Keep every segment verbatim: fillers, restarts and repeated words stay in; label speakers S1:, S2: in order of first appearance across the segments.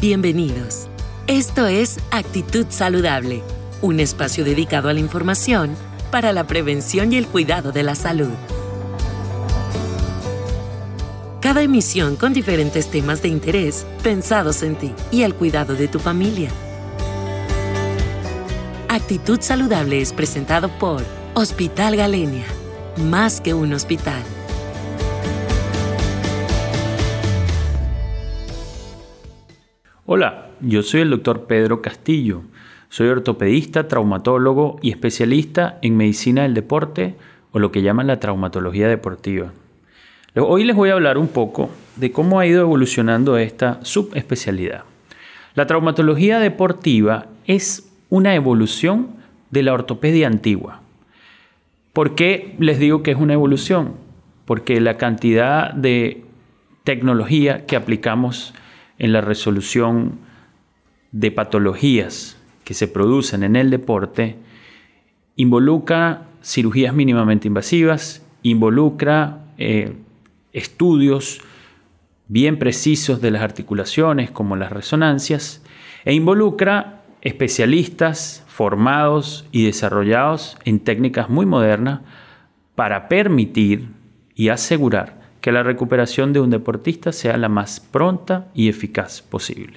S1: Bienvenidos. Esto es Actitud Saludable, un espacio dedicado a la información para la prevención y el cuidado de la salud. Cada emisión con diferentes temas de interés pensados en ti y el cuidado de tu familia. Actitud Saludable es presentado por Hospital Galenia, más que un hospital.
S2: Hola, yo soy el doctor Pedro Castillo. Soy ortopedista, traumatólogo y especialista en medicina del deporte o lo que llaman la traumatología deportiva. Hoy les voy a hablar un poco de cómo ha ido evolucionando esta subespecialidad. La traumatología deportiva es una evolución de la ortopedia antigua. ¿Por qué les digo que es una evolución? Porque la cantidad de tecnología que aplicamos en la resolución de patologías que se producen en el deporte involucra cirugías mínimamente invasivas, involucra eh, estudios bien precisos de las articulaciones como las resonancias e involucra especialistas formados y desarrollados en técnicas muy modernas para permitir y asegurar que la recuperación de un deportista sea la más pronta y eficaz posible.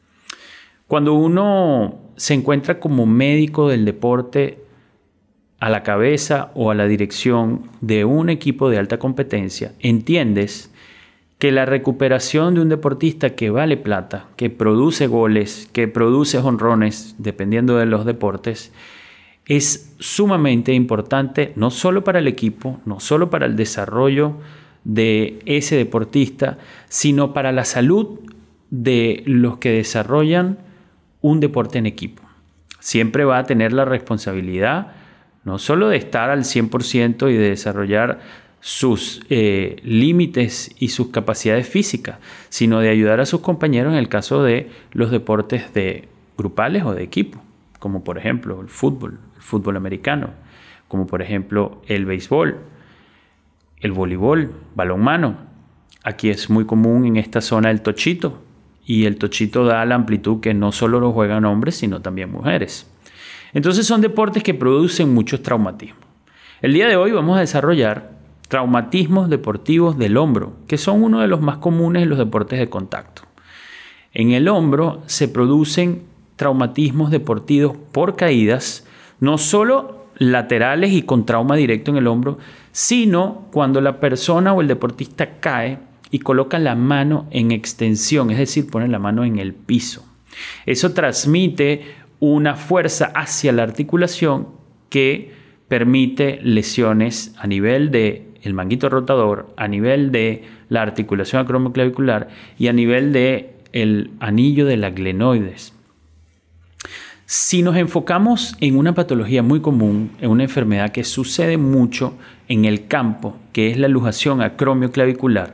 S2: Cuando uno se encuentra como médico del deporte a la cabeza o a la dirección de un equipo de alta competencia, entiendes que la recuperación de un deportista que vale plata, que produce goles, que produce jonrones, dependiendo de los deportes, es sumamente importante no solo para el equipo, no solo para el desarrollo de ese deportista, sino para la salud de los que desarrollan un deporte en equipo. Siempre va a tener la responsabilidad no solo de estar al cien por ciento y de desarrollar sus eh, límites y sus capacidades físicas, sino de ayudar a sus compañeros en el caso de los deportes de grupales o de equipo, como por ejemplo el fútbol, el fútbol americano, como por ejemplo el béisbol, el voleibol, balonmano. Aquí es muy común en esta zona el tochito, y el tochito da la amplitud que no solo lo juegan hombres, sino también mujeres. Entonces son deportes que producen muchos traumatismos. El día de hoy vamos a desarrollar traumatismos deportivos del hombro, que son uno de los más comunes en los deportes de contacto. En el hombro se producen traumatismos deportivos por caídas, no solo laterales y con trauma directo en el hombro, sino cuando la persona o el deportista cae y coloca la mano en extensión, es decir, pone la mano en el piso. Eso transmite una fuerza hacia la articulación que permite lesiones a nivel del manguito rotador, a nivel de la articulación acromioclavicular y a nivel del anillo de la glenoides. Si nos enfocamos en una patología muy común, en una enfermedad que sucede mucho en el campo, que es la luxación acromioclavicular,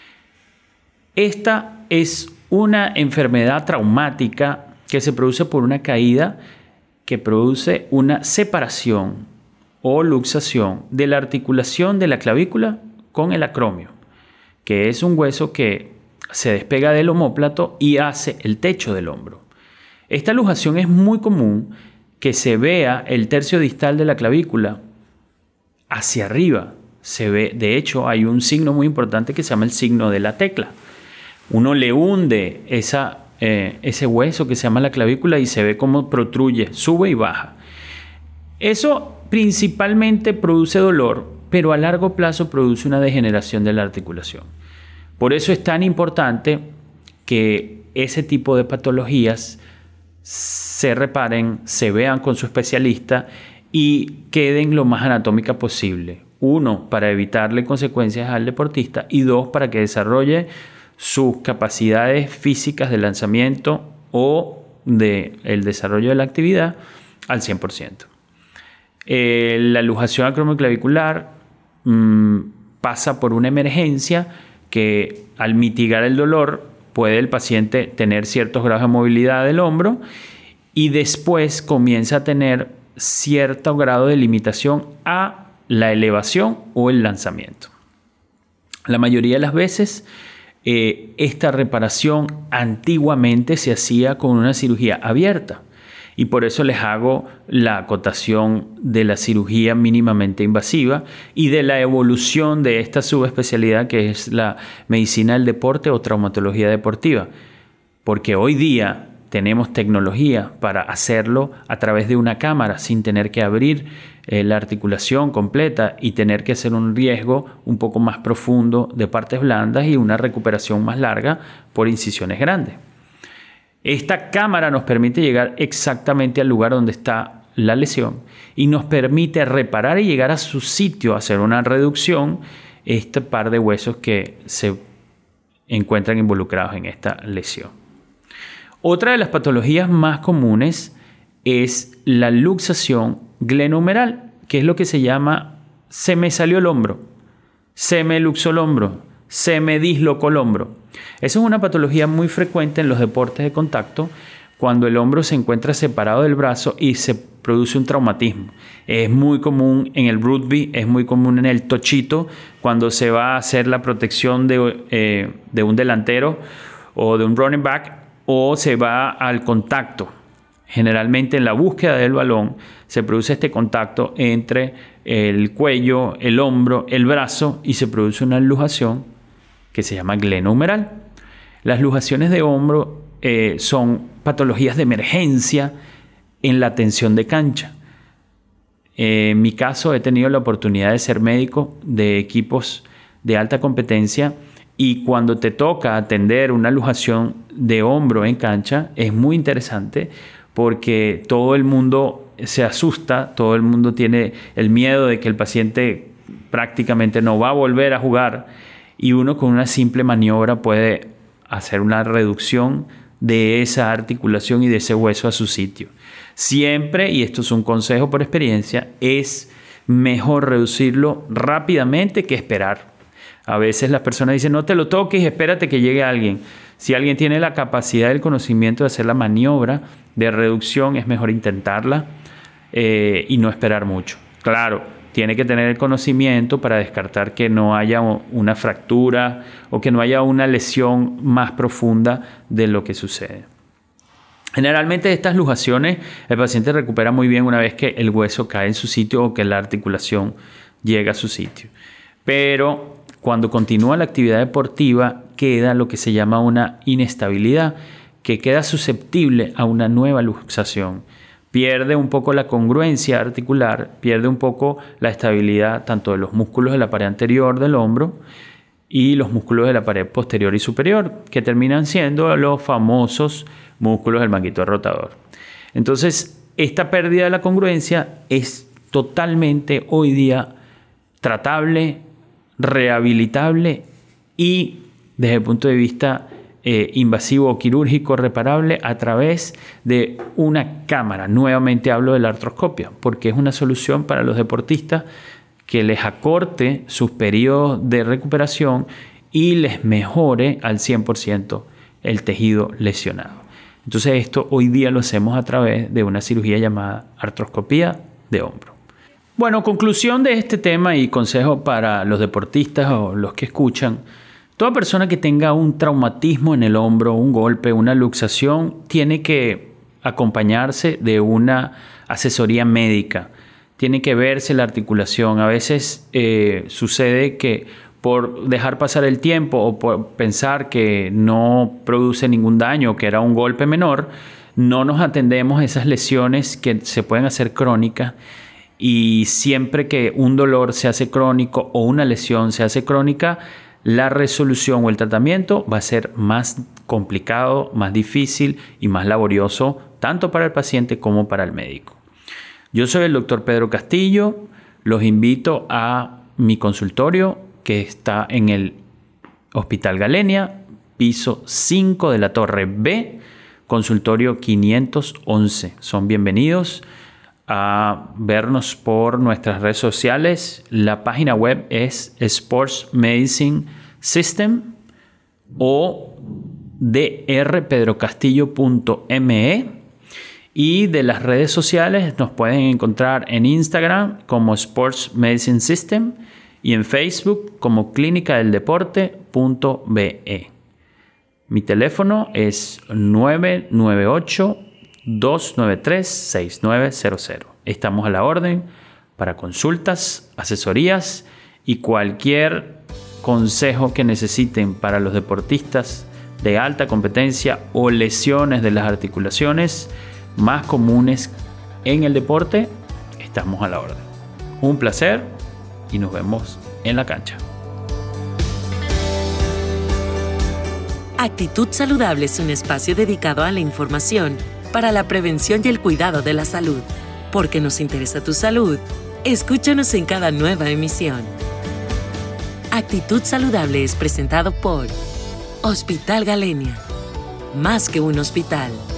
S2: esta es una enfermedad traumática que se produce por una caída que produce una separación o luxación de la articulación de la clavícula con el acromio, que es un hueso que se despega del omóplato y hace el techo del hombro. Esta luxación es muy común que se vea el tercio distal de la clavícula hacia arriba. Se ve, de hecho, hay un signo muy importante que se llama el signo de la tecla. Uno le hunde esa, eh, ese hueso que se llama la clavícula y se ve cómo protruye, sube y baja. Eso principalmente produce dolor, pero a largo plazo produce una degeneración de la articulación. Por eso es tan importante que ese tipo de patologías se reparen, se vean con su especialista y queden lo más anatómica posible. Uno, para evitarle consecuencias al deportista, y dos, para que desarrolle sus capacidades físicas de lanzamiento o del desarrollo de la actividad al cien por ciento. Eh, la luxación acromioclavicular mmm, pasa por una emergencia que al mitigar el dolor puede el paciente tener ciertos grados de movilidad del hombro y después comienza a tener cierto grado de limitación a la elevación o el lanzamiento. La mayoría de las veces eh, esta reparación antiguamente se hacía con una cirugía abierta. Y por eso les hago la acotación de la cirugía mínimamente invasiva y de la evolución de esta subespecialidad que es la medicina del deporte o traumatología deportiva. Porque hoy día tenemos tecnología para hacerlo a través de una cámara sin tener que abrir eh, la articulación completa y tener que hacer un riesgo un poco más profundo de partes blandas y una recuperación más larga por incisiones grandes. Esta cámara nos permite llegar exactamente al lugar donde está la lesión y nos permite reparar y llegar a su sitio, hacer una reducción, este par de huesos que se encuentran involucrados en esta lesión. Otra de las patologías más comunes es la luxación glenohumeral, que es lo que se llama se me salió el hombro, se me luxó el hombro, se me dislocó el hombro. Esa es una patología muy frecuente en los deportes de contacto cuando el hombro se encuentra separado del brazo y se produce un traumatismo. Es muy común en el rugby, es muy común en el tochito cuando se va a hacer la protección de, eh, de un delantero o de un running back o se va al contacto. Generalmente en la búsqueda del balón se produce este contacto entre el cuello, el hombro, el brazo y se produce una luxación que se llama glenohumeral. Las luxaciones de hombro eh, son patologías de emergencia en la tensión de cancha. Eh, en mi caso he tenido la oportunidad de ser médico de equipos de alta competencia y cuando te toca atender una luxación de hombro en cancha es muy interesante porque todo el mundo se asusta, todo el mundo tiene el miedo de que el paciente prácticamente no va a volver a jugar. Y uno con una simple maniobra puede hacer una reducción de esa articulación y de ese hueso a su sitio. Siempre, y esto es un consejo por experiencia, es mejor reducirlo rápidamente que esperar. A veces las personas dicen, no te lo toques y espérate que llegue alguien. Si alguien tiene la capacidad y el conocimiento de hacer la maniobra de reducción, es mejor intentarla eh, y no esperar mucho. Claro, tiene que tener el conocimiento para descartar que no haya una fractura o que no haya una lesión más profunda de lo que sucede. Generalmente de estas luxaciones el paciente recupera muy bien una vez que el hueso cae en su sitio o que la articulación llega a su sitio. Pero cuando continúa la actividad deportiva queda lo que se llama una inestabilidad que queda susceptible a una nueva luxación. Pierde un poco la congruencia articular, pierde un poco la estabilidad tanto de los músculos de la pared anterior del hombro y los músculos de la pared posterior y superior, que terminan siendo los famosos músculos del manguito rotador. Entonces, esta pérdida de la congruencia es totalmente hoy día tratable, rehabilitable y desde el punto de vista Eh, invasivo o quirúrgico reparable a través de una cámara. Nuevamente hablo de la artroscopia porque es una solución para los deportistas que les acorte sus periodos de recuperación y les mejore al cien por ciento el tejido lesionado. Entonces esto hoy día lo hacemos a través de una cirugía llamada artroscopía de hombro. Bueno, conclusión de este tema y consejo para los deportistas o los que escuchan. Toda persona que tenga un traumatismo en el hombro, un golpe, una luxación, tiene que acompañarse de una asesoría médica. Tiene que verse la articulación. A veces eh, sucede que por dejar pasar el tiempo o por pensar que no produce ningún daño, que era un golpe menor, no nos atendemos a esas lesiones que se pueden hacer crónicas. Y siempre que un dolor se hace crónico o una lesión se hace crónica, la resolución o el tratamiento va a ser más complicado, más difícil y más laborioso, tanto para el paciente como para el médico. Yo soy el doctor Pedro Castillo. Los invito a mi consultorio que está en el Hospital Galenia, piso cinco de la Torre B, consultorio quinientos once. Son bienvenidos a vernos por nuestras redes sociales. La página web es Sports Medicine System o d r pedro castillo punto m e y de las redes sociales nos pueden encontrar en Instagram como Sports Medicine System y en Facebook como clínica del deporte punto b e. Mi teléfono es nueve nueve ocho, dos nueve tres, seis nueve cero cero. Estamos a la orden para consultas, asesorías y cualquier consejo que necesiten para los deportistas de alta competencia o lesiones de las articulaciones más comunes en el deporte. Estamos a la orden. Un placer y nos vemos en la cancha.
S1: Actitud Saludable es un espacio dedicado a la información para la prevención y el cuidado de la salud. Porque nos interesa tu salud, escúchanos en cada nueva emisión. Actitud Saludable es presentado por Hospital Galenia. Más que un hospital.